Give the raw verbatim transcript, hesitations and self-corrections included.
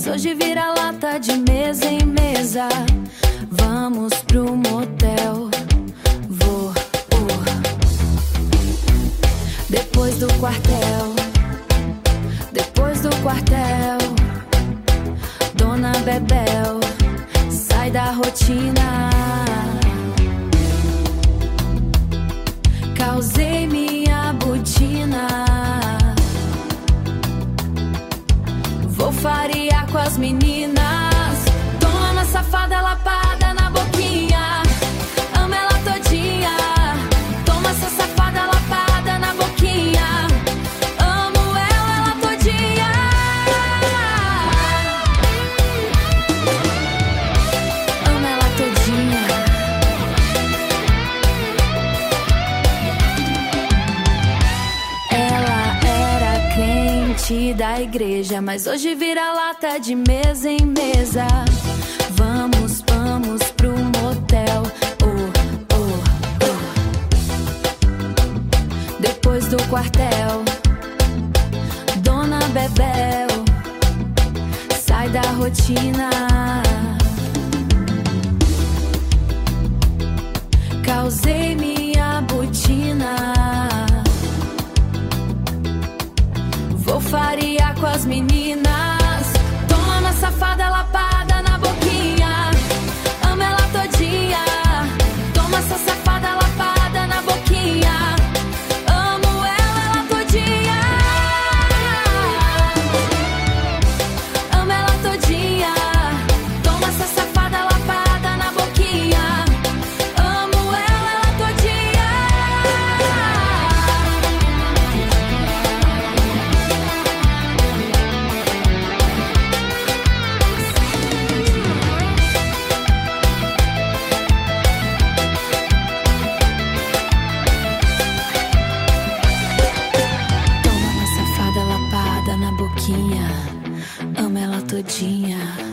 mas hoje vira lata de mesa em mesa. Vamos pro motel, vou, oh. Depois do quartel, depois do quartel, Dona Bebel sai da rotina. Causei minha botina. Vou farear com as meninas. Dona safada lapada na boquinha. Amo ela todinha. Toma essa safada lapada na boquinha. Amo ela, ela todinha. Amo ela todinha. Ela era crente da igreja, mas hoje vira lata de mesa em mesa. Vamos, vamos pro motel, oh, oh, oh. Depois do quartel, Dona Bebel sai da rotina. Causei minha botina. Vou farear com as meninas. Toma uma safada lapada na boquinha. Amo ela todinha. Toma essa safada lapada na boquinha. Amo ela, ela todinha. Amo ela todinha. Toma essa safada lapada na boquinha. Amo ela, ela todinha. Toma uma safada lapada na boquinha. Amo ela todinha.